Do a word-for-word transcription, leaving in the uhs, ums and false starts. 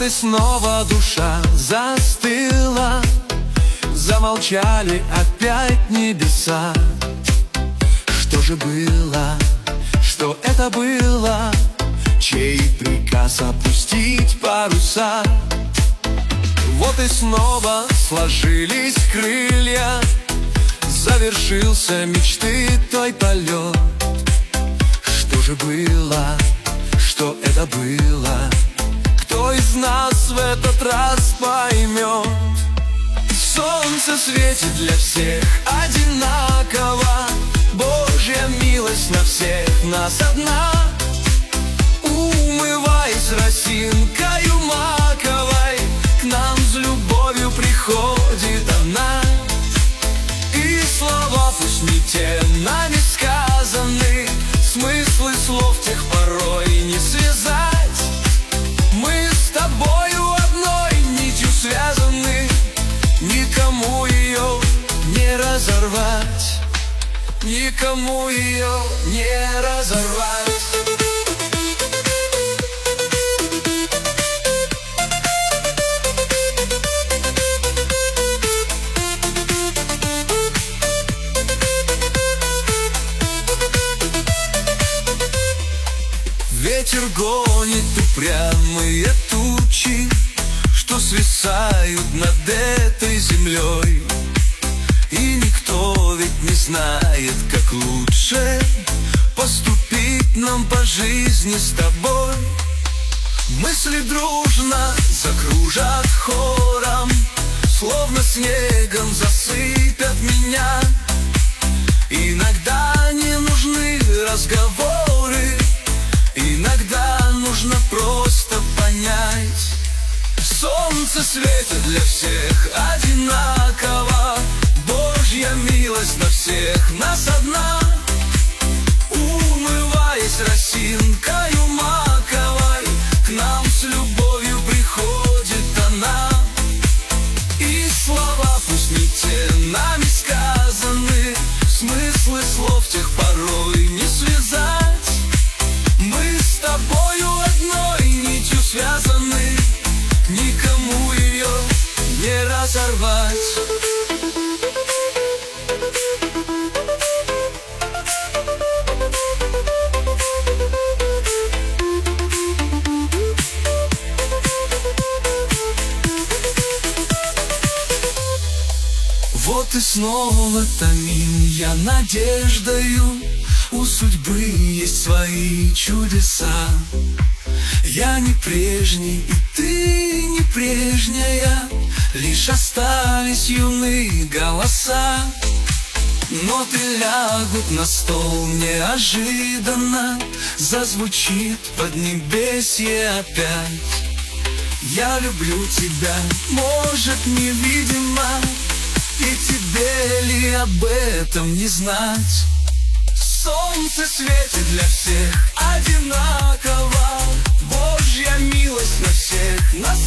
и снова душа застыла, замолчали опять небеса. Что же было, что это было, чей приказ опустить паруса? Вот и снова сложились крылья, завершился мечты той полет. Что же было, что это было, кто из нас в этот раз поймет? Солнце светит для всех одинаково, Божья милость на всех нас одна. Умываясь росинкою маковой, к нам с любовью приходит она. И слова пусть не те нами сказаны, смыслы слов тех порой не связать. Мы с тобою одной нитью связаны, никому ее не разорвать, никому ее не разорвать. Ветер гонит упрямые тучи, что свисают над этой землей. И никто ведь не знает, как лучше поступить нам по жизни с тобой. Мысли дружно закружат хором, словно снегом засыпят меня. Иногда не нужны разговоры, иногда нужно просто понять. Солнце светит для всех одинаково, Божья милость на всех нас одна. Умываясь росинкою маковой, к нам с любовью приходит она. И слова пусть не те нами сказаны, смыслы слов тех порой не связать. Мы с тобою одной нитью связаны, никому ее не разорвать. Вот и снова томим я надеждою, у судьбы есть свои чудеса. Я не прежний, и ты не прежняя, лишь остались юные голоса. Ноты лягут на стол неожиданно, зазвучит поднебесье опять. Я люблю тебя, может, невидимо, и тебе ли об этом не знать? Солнце светит для всех одинаково, Божья милость на всех нас